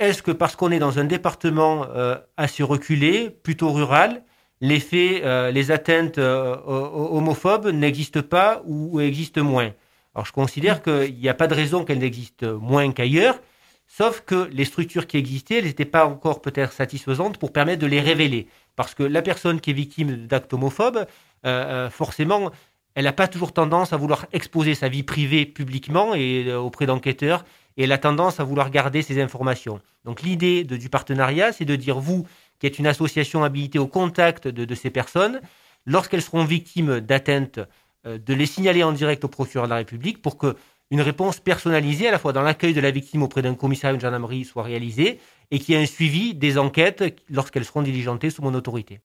est-ce que parce qu'on est dans un département assez reculé, plutôt rural, les faits, les atteintes homophobes n'existent pas ou existent moins? Alors je considère qu'il n'y a pas de raison qu'elles n'existent moins qu'ailleurs, sauf que les structures qui existaient, elles n'étaient pas encore peut-être satisfaisantes pour permettre de les révéler. Parce que la personne qui est victime d'actes homophobes, forcément, elle n'a pas toujours tendance à vouloir exposer sa vie privée publiquement et auprès d'enquêteurs, et elle a tendance à vouloir garder ses informations. Donc l'idée du partenariat, c'est de dire, vous, qui êtes une association habilitée au contact de ces personnes, lorsqu'elles seront victimes d'atteintes, de les signaler en direct au procureur de la République pour qu'une réponse personnalisée, à la fois dans l'accueil de la victime auprès d'un commissariat ou une gendarmerie, soit réalisée et qu'il y ait un suivi des enquêtes lorsqu'elles seront diligentées sous mon autorité.